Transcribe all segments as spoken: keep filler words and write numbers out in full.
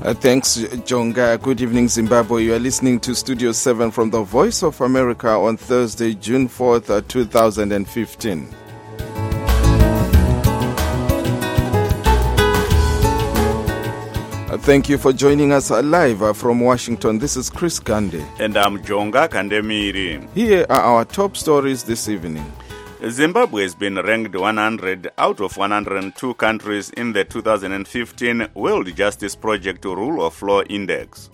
Uh, thanks, Jonga. Good evening, Zimbabwe. You are listening to Studio seven from the Voice of America on Thursday, June fourth, uh, two thousand fifteen. Uh, thank you for joining us uh, live uh, from Washington. This is Chris Gande. And I'm Jonga Kandemiri. Here are our top stories this evening. Zimbabwe has been ranked one hundred out of one hundred two countries in the two thousand fifteen World Justice Project Rule of Law Index.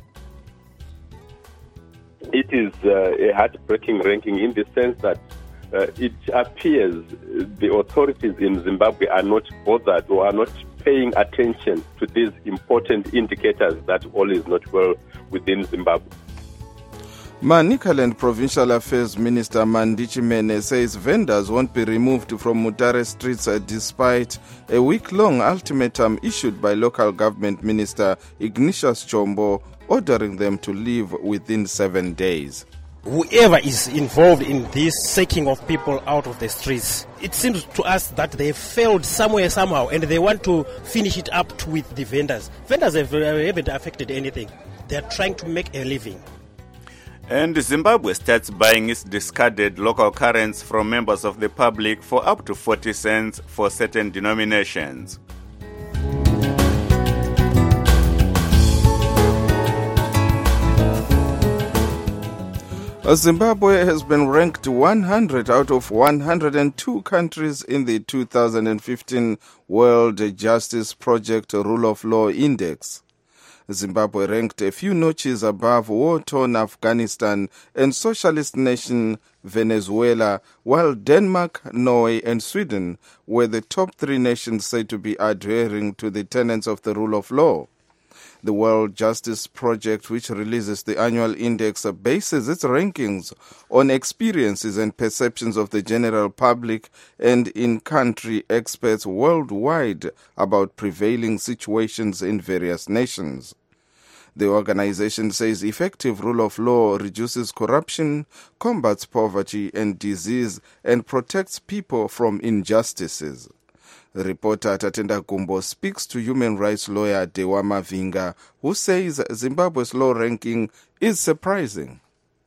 It is uh, a heartbreaking ranking in the sense that uh, it appears the authorities in Zimbabwe are not bothered or are not paying attention to these important indicators that all is not well within Zimbabwe. Manicaland Provincial Affairs Minister Mandichi Mene says vendors won't be removed from Mutare streets uh, despite a week-long ultimatum issued by local government minister Ignatius Chombo ordering them to leave within seven days. Whoever is involved in this taking of people out of the streets, it seems to us that they failed somewhere, somehow, and they want to finish it up to, with the vendors. Vendors have, haven't affected anything. They are trying to make a living. And Zimbabwe starts buying its discarded local currency from members of the public for up to forty cents for certain denominations. Zimbabwe has been ranked one hundred out of one hundred two countries in the two thousand fifteen World Justice Project Rule of Law Index. Zimbabwe ranked a few notches above war-torn Afghanistan and socialist nation Venezuela, while Denmark, Norway, and Sweden were the top three nations said to be adhering to the tenets of the rule of law. The World Justice Project, which releases the annual index, bases its rankings on experiences and perceptions of the general public and in-country experts worldwide about prevailing situations in various nations. The organization says effective rule of law reduces corruption, combats poverty and disease, and protects people from injustices. Reporter Tatenda Gumbo speaks to human rights lawyer Dewa Mavinga, who says Zimbabwe's low ranking is surprising.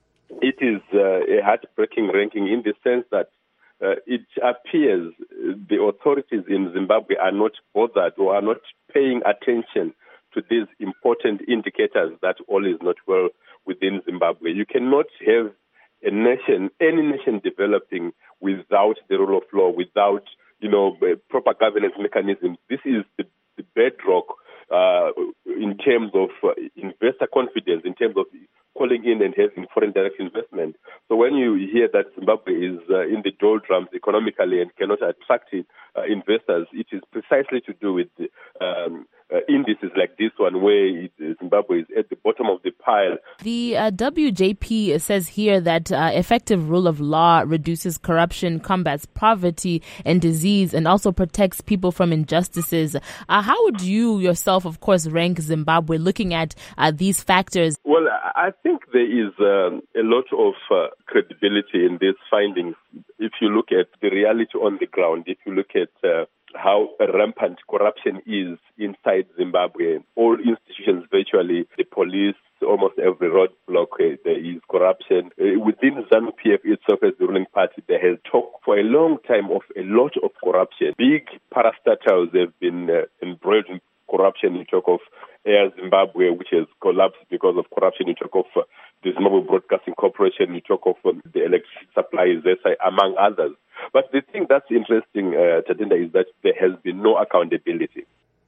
It is uh, a heartbreaking ranking in the sense that uh, it appears the authorities in Zimbabwe are not bothered or are not paying attention to these important indicators that all is not well within Zimbabwe. You cannot have a nation, any nation developing without the rule of law, without you know, proper governance mechanisms. This is the, the bedrock uh, in terms of uh, investor confidence, in terms of calling in and having foreign direct investment. So when you hear that Zimbabwe is uh, in the doldrums economically and cannot attract uh, investors, it is precisely to do with the, um, uh, indices like this one where it, Zimbabwe is at the bottom of the pile. The uh, W J P says here that uh, effective rule of law reduces corruption, combats poverty and disease, and also protects people from injustices. Uh, how would you yourself, of course, rank Zimbabwe looking at uh, these factors? Well, I think there is um, a lot of uh, credibility in these findings. If you look at the reality on the ground, if you look at uh, how rampant corruption is inside Zimbabwe, all institutions virtually, the police, almost every roadblock, uh, there is corruption. Uh, within ZANU-P F itself as the ruling party, there has talked for a long time of a lot of corruption. Big parastatals have been uh, embroiled in corruption. You talk of Air Zimbabwe, which has collapsed because of corruption. You talk of uh, the Zimbabwe Broadcasting Corporation. You talk of um, the electricity supplies, among others. But the thing that's interesting, uh, Tadinda, is that there has been no accountability.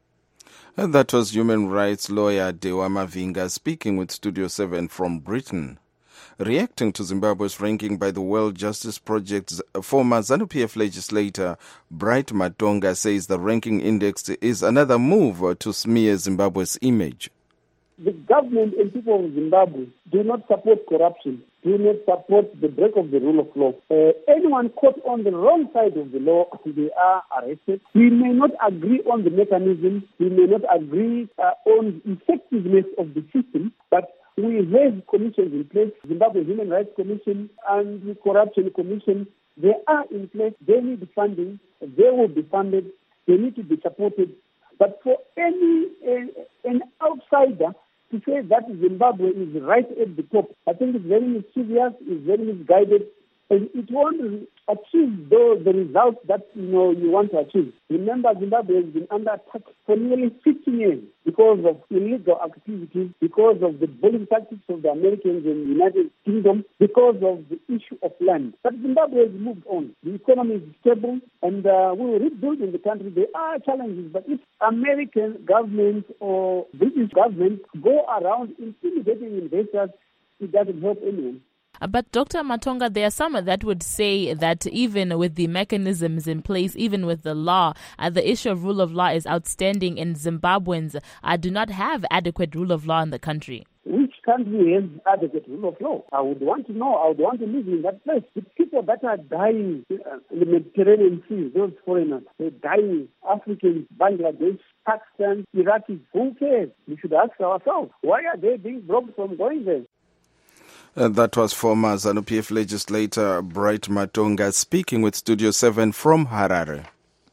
And that was human rights lawyer Dewa Mavinga speaking with Studio seven from Britain. Reacting to Zimbabwe's ranking by the World Justice Project, former ZANU-P F legislator Bright Matonga says the ranking index is another move to smear Zimbabwe's image. The government and people of Zimbabwe do not support corruption, do not support the break of the rule of law. Uh, anyone caught on the wrong side of the law, they are arrested. We may not agree on the mechanism, we may not agree uh, on the effectiveness of the system, but we have commissions in place, Zimbabwe Human Rights Commission and the Corruption Commission. They are in place, they need funding, they will be funded, they need to be supported. But for any uh, an outsider to say that Zimbabwe is right at the top, I think it's very mischievous, it's very misguided, and it won't achieve those, the results that you know you want to achieve. Remember, Zimbabwe has been under attack for nearly fifty years because of illegal activities, because of the bullying tactics of the Americans and the United Kingdom, because of the issue of land. But Zimbabwe has moved on. The economy is stable, and uh, we will rebuild in the country. There are challenges, but if American government or British government go around intimidating investors, it doesn't help anyone. But Doctor Matonga, there are some that would say that even with the mechanisms in place, even with the law, uh, the issue of rule of law is outstanding, and Zimbabweans uh, do not have adequate rule of law in the country. Which country has adequate rule of law? I would want to know. I would want to live in that place. The people that are dying uh, in the Mediterranean Sea, those foreigners, they're dying. Africans, Bangladesh, Pakistan, Iraqis, who cares? We should ask ourselves, why are they being blocked from going there? Uh, that was former ZANU-P F legislator Bright Matonga speaking with Studio seven from Harare.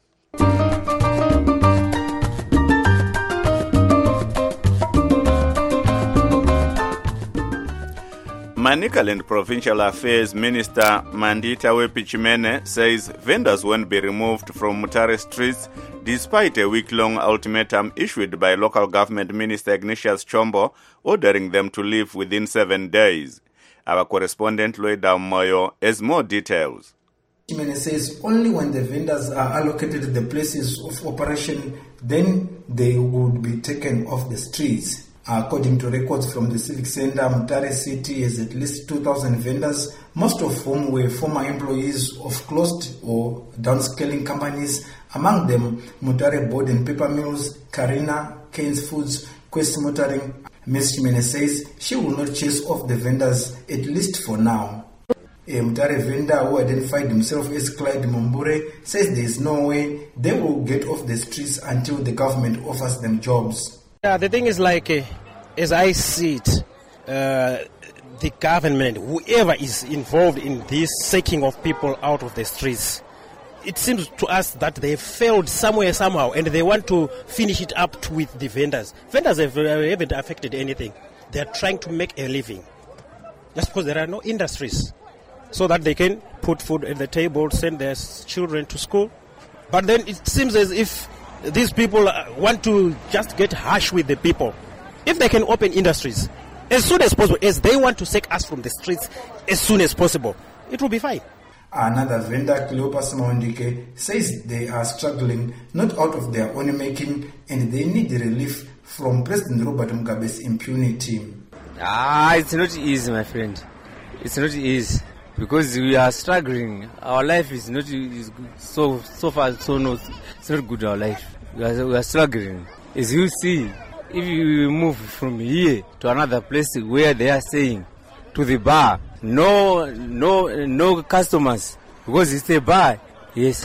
Manicaland Provincial Affairs Minister Mandita Wepichimene says vendors won't be removed from Mutare streets despite a week-long ultimatum issued by local government minister Ignatius Chombo ordering them to leave within seven days. Our correspondent Loida Moyo has more details. Chimene says only when the vendors are allocated the places of operation, then they would be taken off the streets. According to records from the Civic Center, Mutare City has at least two thousand vendors, most of whom were former employees of closed or downscaling companies, among them Mutare Board and Paper Mills, Carina, Keynes Foods, Quest Motoring. Miz Chimene says she will not chase off the vendors, at least for now. A Mutare vendor who identified himself as Clyde Mumbure says there is no way they will get off the streets until the government offers them jobs. Yeah, the thing is like, uh, as I see it, uh, the government, whoever is involved in this taking of people out of the streets, it seems to us that they failed somewhere, somehow, and they want to finish it up to with the vendors. Vendors have, uh, haven't affected anything. They are trying to make a living. Just because there are no industries, so that they can put food at the table, send their children to school. But then it seems as if these people want to just get harsh with the people. If they can open industries as soon as possible, as they want to take us from the streets as soon as possible, it will be fine. Another vendor, Cleopas Maundike, says they are struggling not out of their own making and they need relief from President Robert Mugabe's impunity. Ah, it's not easy, my friend. It's not easy because we are struggling. Our life is not is so so far so not it's not good. Our life we are we are struggling. As you see, if you move from here to another place where they are saying to the bar, no no no customers because it's a bar. Yes.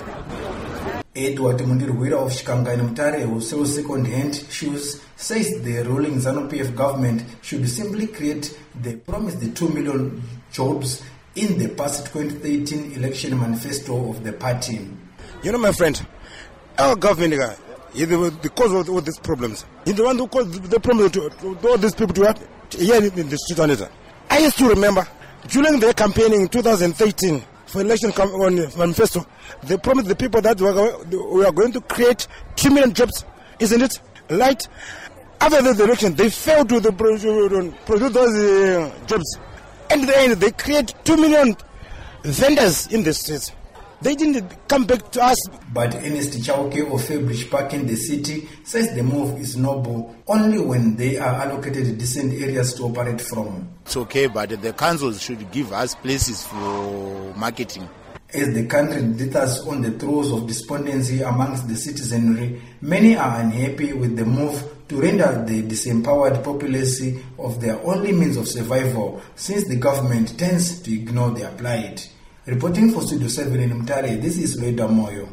Edward Mundirwira of Shikanga in Mutare, who sells second-hand shoes, says the ruling ZANU-P F government should simply create the promised the two million jobs in the past twenty thirteen election manifesto of the party. You know, my friend, our government guy, is the, the cause of all these problems. He's the one who caused the problem to, to, to all these people to have here in the street. And I used to remember during their campaigning in two thousand thirteen for election manifesto, they promised the people that we are, we are going to create two million jobs, isn't it? Right? After the election, they failed to the, produce those uh, jobs. And in the end, they create two million vendors in the streets. They didn't come back to us. But Ernest Chauke of Fairbrich Park in the city says the move is noble only when they are allocated decent areas to operate from. It's okay, but the councils should give us places for marketing. As the country dithers on the throes of despondency amongst the citizenry, many are unhappy with the move to render the disempowered populace of their only means of survival, since the government tends to ignore their plight. Reporting for Studio seven in Mutare, this is Loida Moyo.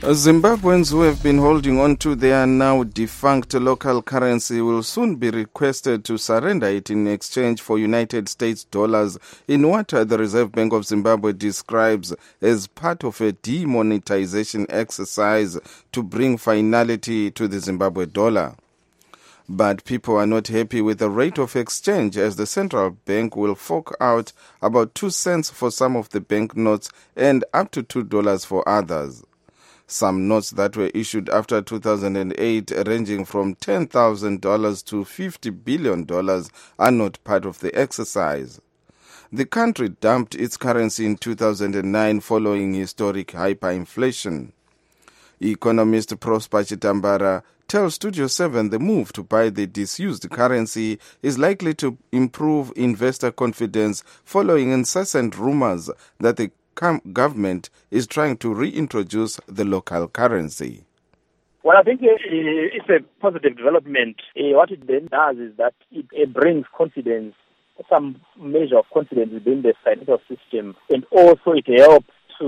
Zimbabweans who have been holding on to their now defunct local currency will soon be requested to surrender it in exchange for United States dollars in what the Reserve Bank of Zimbabwe describes as part of a demonetization exercise to bring finality to the Zimbabwe dollar. But people are not happy with the rate of exchange, as the central bank will fork out about two cents for some of the banknotes and up to two dollars for others. Some notes that were issued after two thousand eight, ranging from ten thousand dollars to fifty billion dollars, are not part of the exercise. The country dumped its currency in two thousand nine following historic hyperinflation. Economist Prosper Chitambara tells Studio seven the move to buy the disused currency is likely to improve investor confidence following incessant rumors that the government is trying to reintroduce the local currency. Well, I think it's a positive development. What it then does is that it brings confidence, some measure of confidence within the financial system, and also it helps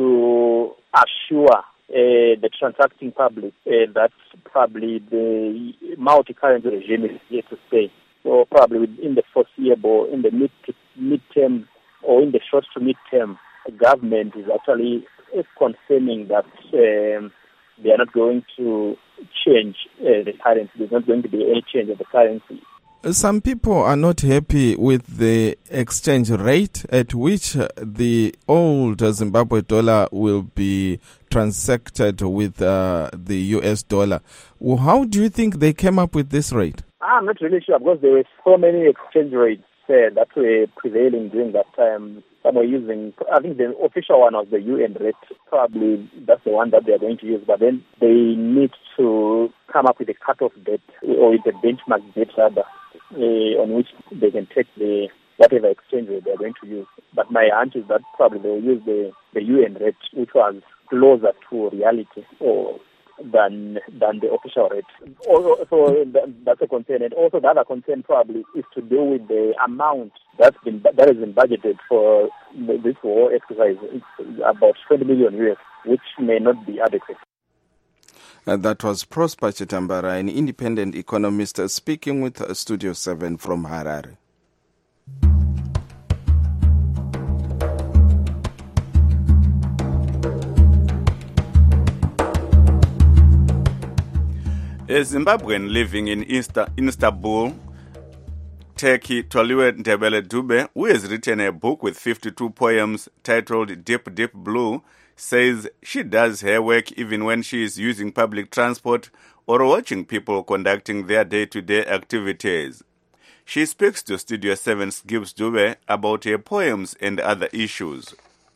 to assure uh, the transacting public uh, that probably the multi-currency regime is here to stay. So probably in the foreseeable, in the mid to mid-term, or in the short to mid-term, the government is actually confirming that um, they are not going to change uh, the currency. There's not going to be any change of the currency. Some people are not happy with the exchange rate at which the old Zimbabwe dollar will be transacted with uh, the U S dollar. Well, how do you think they came up with this rate? I'm not really sure, because there were so many exchange rates uh, that were prevailing during that time. Some were using, I think the official one was the U N rate. Probably that's the one that they are going to use. But then they need to come up with a cut-off date, or with a benchmark date rather, uh, on which they can take the whatever exchange rate they are going to use. But my hunch is that probably they will use the, the U N rate, which was closer to reality, or than than the official rate. Also, so that's a concern. And also the other concern probably is to do with the amount that's been that has been budgeted for this war exercise. It's about twenty million U S, which may not be adequate. Uh, that was Prosper Chitambara, an independent economist, uh, speaking with uh, Studio seven from Harare. A Zimbabwean living in Insta- Istanbul, Turkey, Toliwe Ndebele Dube, who has written a book with fifty-two poems titled Deep, Deep Blue, says she does her work even when she is using public transport or watching people conducting their day-to-day activities. She speaks to Studio seven's Gibbs Dube about her poems and other issues.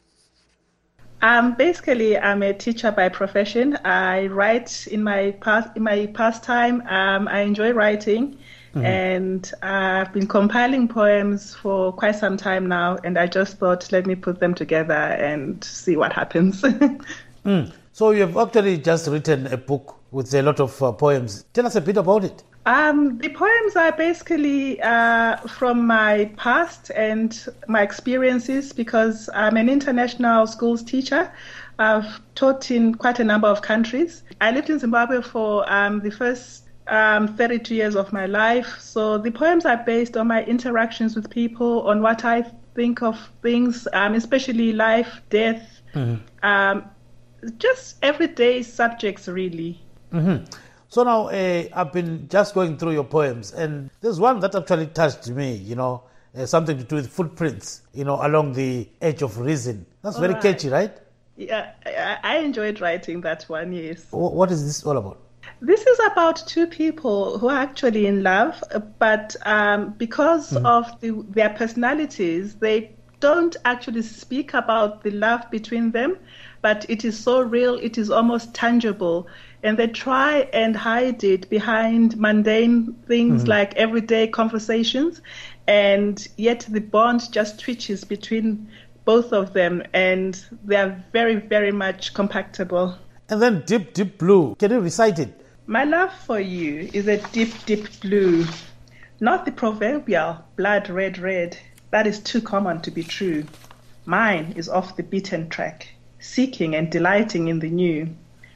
Um, basically, I'm a teacher by profession. I write in my past in my pastime. Um, I enjoy writing, mm-hmm. and I've been compiling poems for quite some time now. And I just thought, let me put them together and see what happens. mm. So you've actually just written a book with a lot of uh, poems. Tell us a bit about it. Um, the poems are basically uh, from my past and my experiences, because I'm an international schools teacher. I've taught in quite a number of countries. I lived in Zimbabwe for um, the first um, thirty-two years of my life. So the poems are based on my interactions with people, on what I think of things, um, especially life, death, mm-hmm. um, just everyday subjects, really. Mm-hmm. So now uh, I've been just going through your poems, and there's one that actually touched me, you know, uh, something to do with footprints, you know, along the edge of reason. That's all very right. Catchy, right? Yeah, I enjoyed writing that one, yes. What is this all about? This is about two people who are actually in love, but um, because mm-hmm. of the, their personalities, they don't actually speak about the love between them, but it is so real, it is almost tangible. And they try and hide it behind mundane things mm-hmm. like everyday conversations. And yet the bond just twitches between both of them. And they are very, very much compatible. And then Deep, Deep Blue. Can you recite it? My love for you is a deep, deep blue. Not the proverbial blood red, red. That is too common to be true. Mine is off the beaten track, seeking and delighting in the new.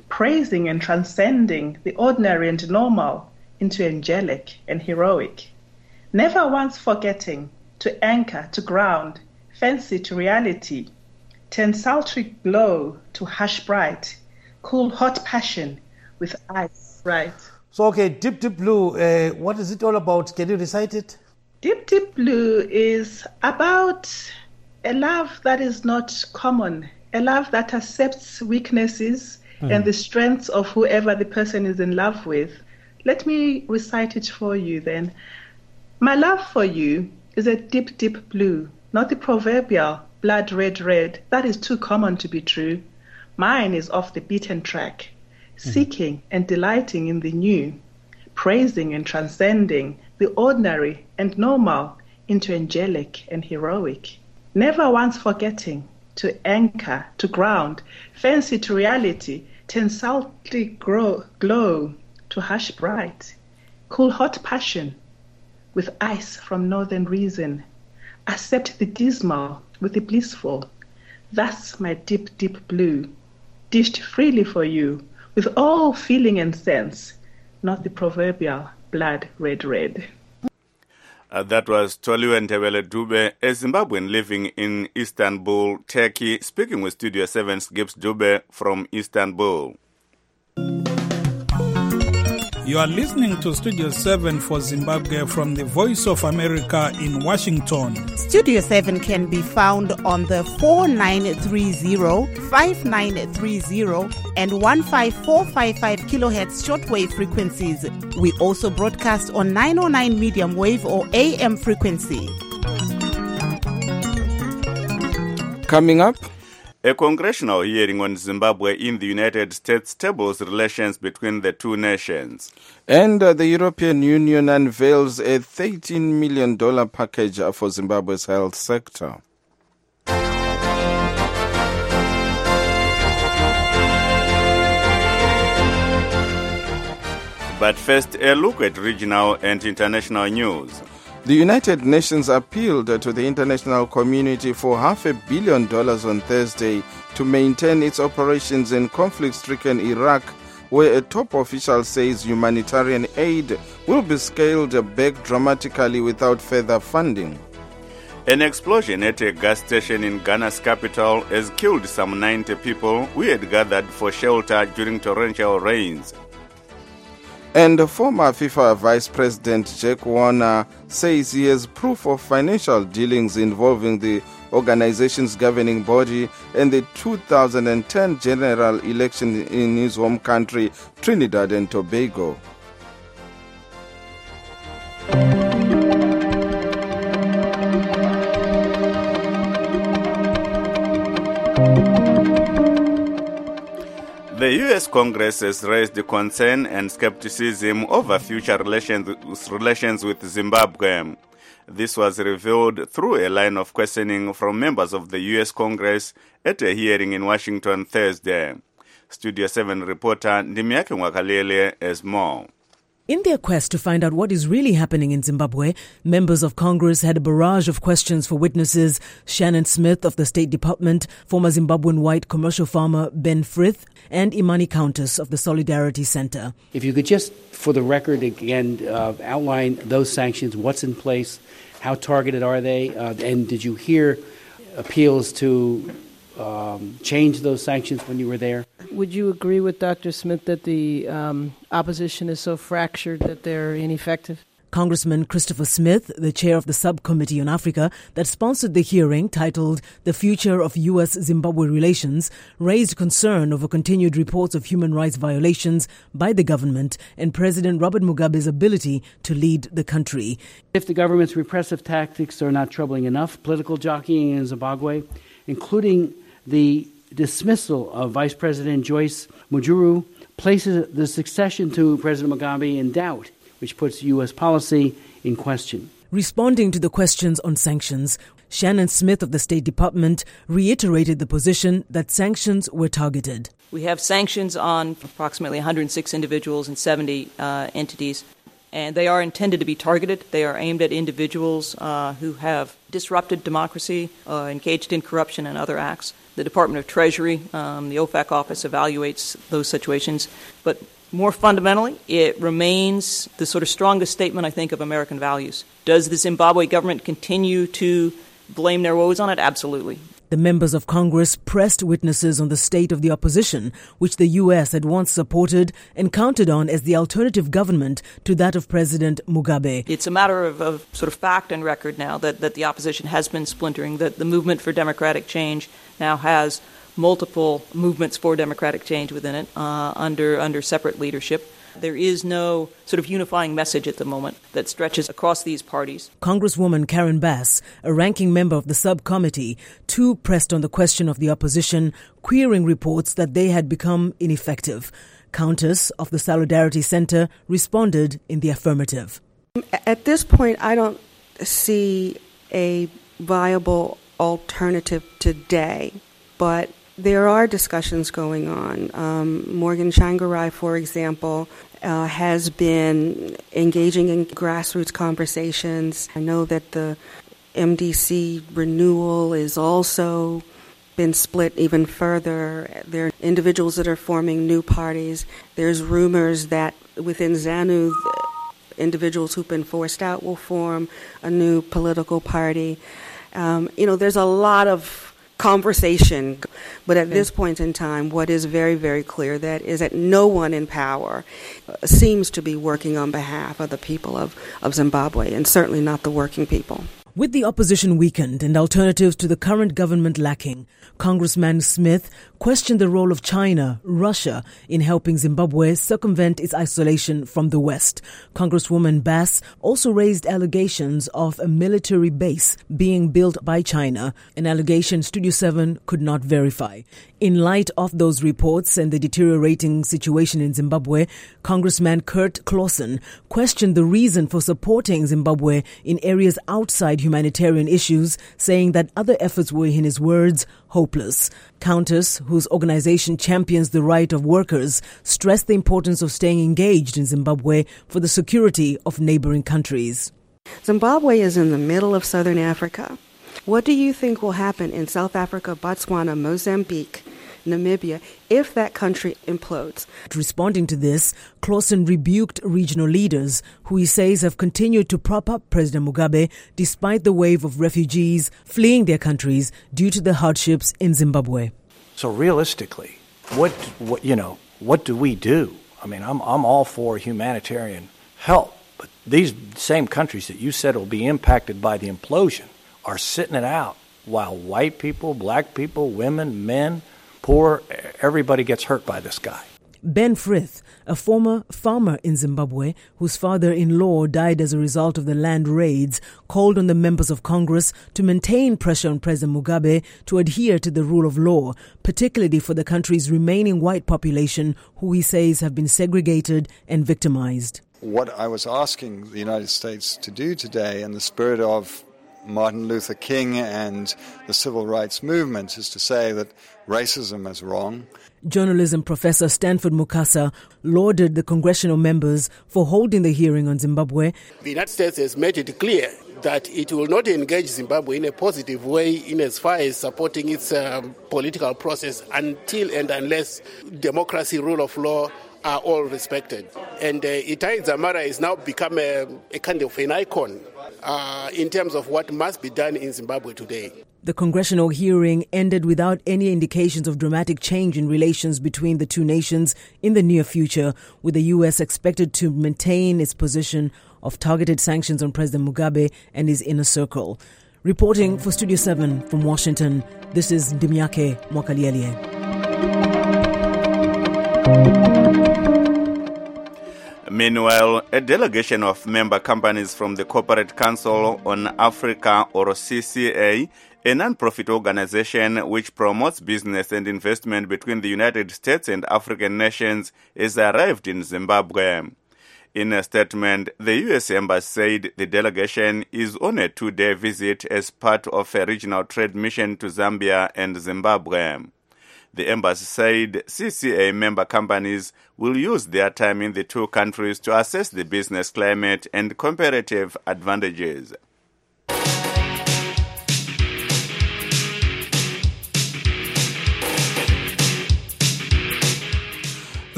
praising and transcending the ordinary and normal into angelic and heroic, never once forgetting to anchor to ground, fancy to reality, turn sultry glow to harsh bright, cool hot passion with ice bright. So, okay, Deep Deep Blue, uh, what is it all about? Can you recite it? Deep Deep Blue is about a love that is not common, a love that accepts weaknesses mm. and the strengths of whoever the person is in love with. Let me recite it for you then. My love for you is a deep, deep blue, not the proverbial blood red, red. That is too common to be true. Mine is off the beaten track, mm. seeking and delighting in the new, praising and transcending the ordinary and normal into angelic and heroic, never once forgetting to anchor, to ground, fancy to reality, turn sultry grow, glow to harsh bright, cool hot passion with ice from northern reason, accept the dismal with the blissful. Thus my deep, deep blue, dished freely for you, with all feeling and sense, not the proverbial blood red, red. Uh, that was Toliwe Ntebele Dube, a Zimbabwean living in Istanbul, Turkey, speaking with Studio seven's Gibbs Dube from Istanbul. You are listening to Studio seven for Zimbabwe from the Voice of America in Washington. Studio seven can be found on the four nine three zero, five nine three zero and one five four five five kilohertz shortwave frequencies. We also broadcast on nine oh nine medium wave or A M frequency. Coming up, a congressional hearing on Zimbabwe in the United States tables relations between the two nations. And uh, the European Union unveils a thirteen million dollars package for Zimbabwe's health sector. But first, a look at regional and international news. The United Nations appealed to the international community for half a billion dollars on Thursday to maintain its operations in conflict-stricken Iraq, where a top official says humanitarian aid will be scaled back dramatically without further funding. An explosion at a gas station in Ghana's capital has killed some ninety people who had gathered for shelter during torrential rains. And former FIFA Vice President Jack Warner says he has proof of financial dealings involving the organization's governing body and the two thousand ten general election in his home country, Trinidad and Tobago. The U S Congress has raised concern and skepticism over future relations, relations with Zimbabwe. This was revealed through a line of questioning from members of the U S Congress at a hearing in Washington Thursday. Studio seven reporter Ndimiake Mwakalele has more. In their quest to find out what is really happening in Zimbabwe, members of Congress had a barrage of questions for witnesses Shannon Smith of the State Department, former Zimbabwean white commercial farmer Ben Frith, and Imani Countess of the Solidarity Center. If you could just, for the record, again, uh, outline those sanctions, what's in place, how targeted are they, uh, and did you hear appeals to Um, change those sanctions when you were there? Would you agree with Doctor Smith that the um, opposition is so fractured that they're ineffective? Congressman Christopher Smith, the chair of the subcommittee on Africa that sponsored the hearing titled The Future of U S-Zimbabwe Relations, raised concern over continued reports of human rights violations by the government and President Robert Mugabe's ability to lead the country. If the government's repressive tactics are not troubling enough, political jockeying in Zimbabwe, including the dismissal of Vice President Joyce Mujuru, places the succession to President Mugabe in doubt, which puts U S policy in question. Responding to the questions on sanctions, Shannon Smith of the State Department reiterated the position that sanctions were targeted. We have sanctions on approximately one hundred six individuals and seventy uh, entities, and they are intended to be targeted. They are aimed at individuals uh, who have disrupted democracy, uh, engaged in corruption and other acts. The Department of Treasury, um, the O FAC office, evaluates those situations. But more fundamentally, it remains the sort of strongest statement, I think, of American values. Does the Zimbabwe government continue to blame their woes on it? Absolutely. The members of Congress pressed witnesses on the state of the opposition, which the U S had once supported and counted on as the alternative government to that of President Mugabe. It's a matter of, of sort of fact and record now that, that the opposition has been splintering, that the movement for democratic change now has multiple movements for democratic change within it uh, under under separate leadership. There is no sort of unifying message at the moment that stretches across these parties. Congresswoman Karen Bass, a ranking member of the subcommittee, too pressed on the question of the opposition, querying reports that they had become ineffective. Countess of the Solidarity Center responded in the affirmative. At this point, I don't see a viable alternative today, but there are discussions going on. Um, Morgan Tsvangirai, for example, uh, has been engaging in grassroots conversations. I know that the M D C renewal is also been split even further. There are individuals that are forming new parties. There's rumors that within ZANU, individuals who've been forced out will form a new political party. Um, you know, there's a lot of conversation, but at this point in time, what is very, very clear that is that no one in power seems to be working on behalf of the people of, of Zimbabwe, and certainly not the working people. With the opposition weakened and alternatives to the current government lacking, Congressman Smith questioned the role of China, Russia, in helping Zimbabwe circumvent its isolation from the West. Congresswoman Bass also raised allegations of a military base being built by China, an allegation Studio seven could not verify. In light of those reports and the deteriorating situation in Zimbabwe, Congressman Kurt Clausen questioned the reason for supporting Zimbabwe in areas outside humanitarian issues, saying that other efforts were, in his words, hopeless. Countess, whose organization champions the right of workers, stressed the importance of staying engaged in Zimbabwe for the security of neighboring countries. Zimbabwe is in the middle of southern Africa. What do you think will happen in South Africa, Botswana, Mozambique, Namibia, if that country implodes? Responding to this, Clausen rebuked regional leaders who he says have continued to prop up President Mugabe despite the wave of refugees fleeing their countries due to the hardships in Zimbabwe. So realistically, what, what you know, what do we do? I mean, I'm I'm all for humanitarian help, but these same countries that you said will be impacted by the implosion are sitting it out while white people, black people, women, men, poor, everybody gets hurt by this guy. Ben Frith, a former farmer in Zimbabwe whose father-in-law died as a result of the land raids, called on the members of Congress to maintain pressure on President Mugabe to adhere to the rule of law, particularly for the country's remaining white population, who he says have been segregated and victimized. What I was asking the United States to do today, in the spirit of Martin Luther King and the civil rights movement, is to say that racism is wrong. Journalism professor Stanford Mukasa lauded the congressional members for holding the hearing on Zimbabwe. The United States has made it clear that it will not engage Zimbabwe in a positive way in as far as supporting its um, political process until and unless democracy, rule of law are all respected. And uh, Itai Dzamara has now become a, a kind of an icon uh, in terms of what must be done in Zimbabwe today. The congressional hearing ended without any indications of dramatic change in relations between the two nations in the near future, with the U S expected to maintain its position of targeted sanctions on President Mugabe and his inner circle. Reporting for Studio seven from Washington, this is Ndimiake Mwakaliele. Meanwhile, a delegation of member companies from the Corporate Council on Africa, or C C A, a non-profit organization which promotes business and investment between the United States and African nations, has arrived in Zimbabwe. In a statement, the U S Embassy said the delegation is on a two-day visit as part of a regional trade mission to Zambia and Zimbabwe. The embassy said C C A member companies will use their time in the two countries to assess the business climate and comparative advantages.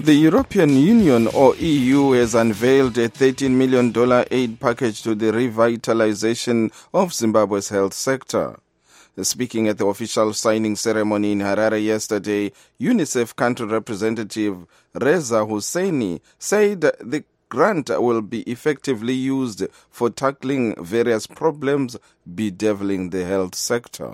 The European Union, or E U, has unveiled a thirteen million dollars aid package to the revitalization of Zimbabwe's health sector. Speaking at the official signing ceremony in Harare yesterday, UNICEF country representative Reza Husseini said the grant will be effectively used for tackling various problems bedeviling the health sector.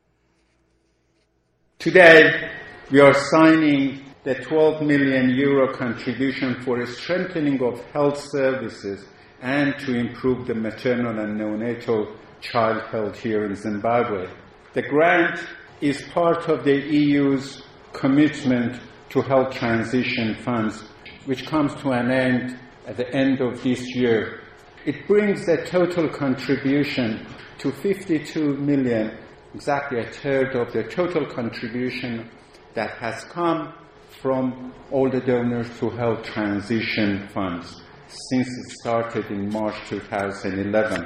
Today, we are signing the twelve million euro contribution for a strengthening of health services and to improve the maternal and neonatal child health here in Zimbabwe. The grant is part of the E U's commitment to health transition funds, which comes to an end at the end of this year. It brings the total contribution to fifty-two million, exactly a third of the total contribution that has come from all the donors to health transition funds since it started in March two thousand eleven.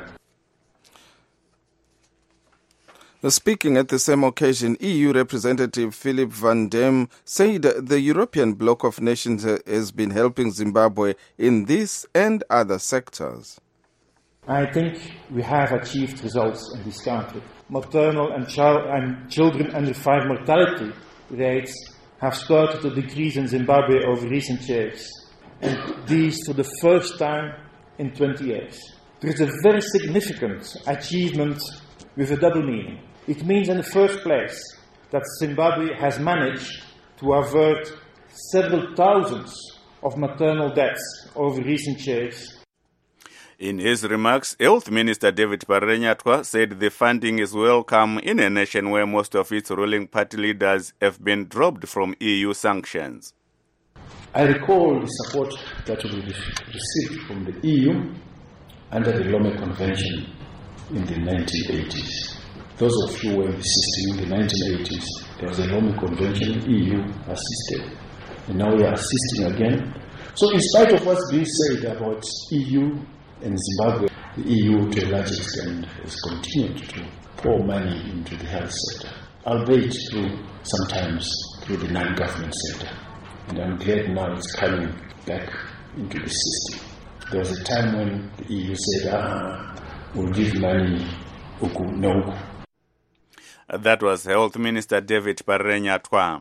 Speaking at the same occasion, E U representative Philip van Dam said the European bloc of nations has been helping Zimbabwe in this and other sectors. I think we have achieved results in this country. Maternal and, child and children under five mortality rates have started to decrease in Zimbabwe over recent years, and these for the first time in twenty years. There is a very significant achievement with a double meaning. It means, in the first place, that Zimbabwe has managed to avert several thousands of maternal deaths over recent years. In his remarks, Health Minister David Parrenyatwa said the funding is welcome in a nation where most of its ruling party leaders have been dropped from E U sanctions. I recall the support that we received from the E U under the Lome Convention in the nineteen eighties. Those of you who were assisting in the nineteen eighties, there was a Lome Convention, E U assisted, and now we are assisting again. So in spite of what's being said about E U and Zimbabwe, the E U to a large extent has continued to pour money into the health sector, albeit through sometimes through the non-government sector. And I'm glad now it's coming back into the system. There was a time when the E U said, ah, we'll give money, uku, no uku. That was Health Minister David Parrenyatwa.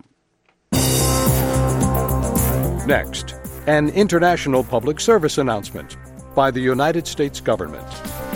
Next, an international public service announcement by the United States government.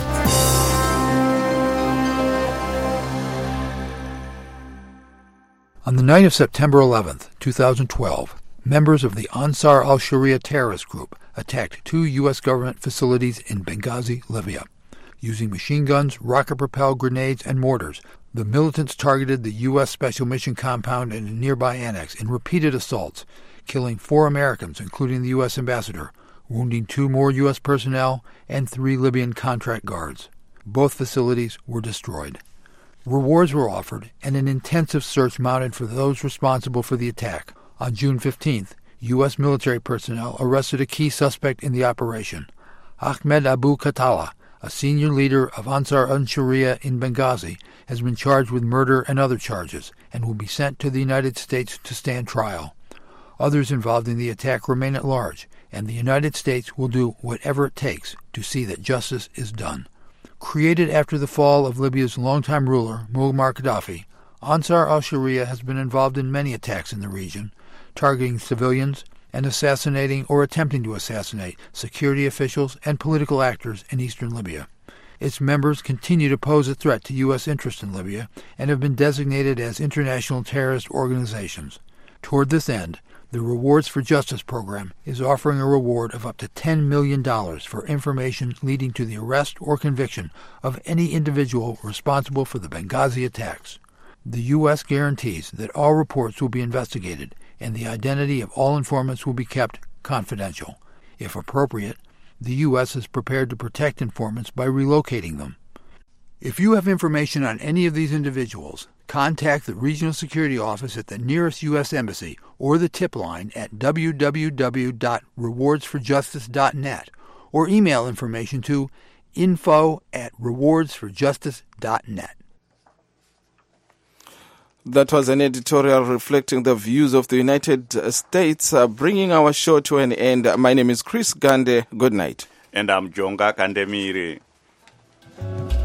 On the night of September eleventh, twenty twelve, members of the Ansar al-Sharia terrorist group attacked two U S government facilities in Benghazi, Libya. Using machine guns, rocket-propelled grenades, and mortars, the militants targeted the U S Special Mission Compound and a nearby annex in repeated assaults, killing four Americans, including the U S ambassador, wounding two more U S personnel and three Libyan contract guards. Both facilities were destroyed. Rewards were offered, and an intensive search mounted for those responsible for the attack. On June fifteenth, U S military personnel arrested a key suspect in the operation. Ahmed Abu Khattala, a senior leader of Ansar al-Sharia in Benghazi, has been charged with murder and other charges and will be sent to the United States to stand trial. Others involved in the attack remain at large, and the United States will do whatever it takes to see that justice is done. Created after the fall of Libya's longtime ruler, Muammar Gaddafi, Ansar al-Sharia has been involved in many attacks in the region, targeting civilians and assassinating or attempting to assassinate security officials and political actors in eastern Libya. Its members continue to pose a threat to U S interests in Libya and have been designated as international terrorist organizations. Toward this end, the Rewards for Justice program is offering a reward of up to ten million dollars for information leading to the arrest or conviction of any individual responsible for the Benghazi attacks. The U S guarantees that all reports will be investigated and the identity of all informants will be kept confidential. If appropriate, the U S is prepared to protect informants by relocating them. If you have information on any of these individuals, contact the Regional Security Office at the nearest U S Embassy or the tip line at w w w dot rewards for justice dot net or email information to info at rewards for justice dot net. That was an editorial reflecting the views of the United States, uh, bringing our show to an end. My name is Chris Gande. Good night. And I'm Jonga Kandemiri.